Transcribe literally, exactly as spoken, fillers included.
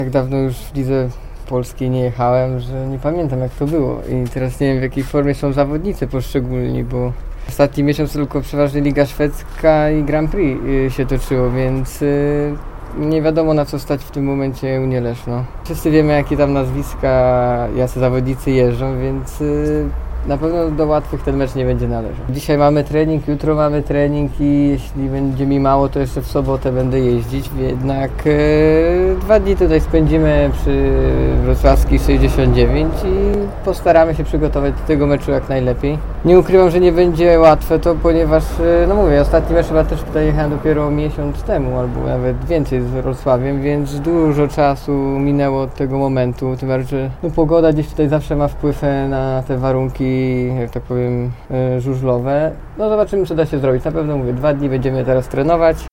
Tak dawno już w lidze polskiej nie jechałem, że nie pamiętam jak to było i teraz nie wiem w jakiej formie są zawodnicy poszczególni, bo ostatni miesiąc tylko przeważnie Liga Szwedzka i Grand Prix się toczyło, więc nie wiadomo na co stać w tym momencie Unię Leszno. Wszyscy wiemy jakie tam nazwiska, jacy zawodnicy jeżdżą, więc na pewno do łatwych ten mecz nie będzie należał. Dzisiaj mamy trening, jutro mamy trening i jeśli będzie mi mało, to jeszcze w sobotę będę jeździć, jednak e, dwa dni tutaj spędzimy przy wrocławskiej sześćdziesiąt dziewięć i postaramy się przygotować do tego meczu jak najlepiej. Nie ukrywam, że nie będzie łatwe to, ponieważ, no mówię, ostatni mecz chyba też tutaj jechałem dopiero miesiąc temu, albo nawet więcej z Wrocławiem, więc dużo czasu minęło od tego momentu, tym bardziej, że no, pogoda gdzieś tutaj zawsze ma wpływ na te warunki, jak tak powiem, żużlowe. No zobaczymy, co da się zrobić. Na pewno mówię, dwa dni będziemy teraz trenować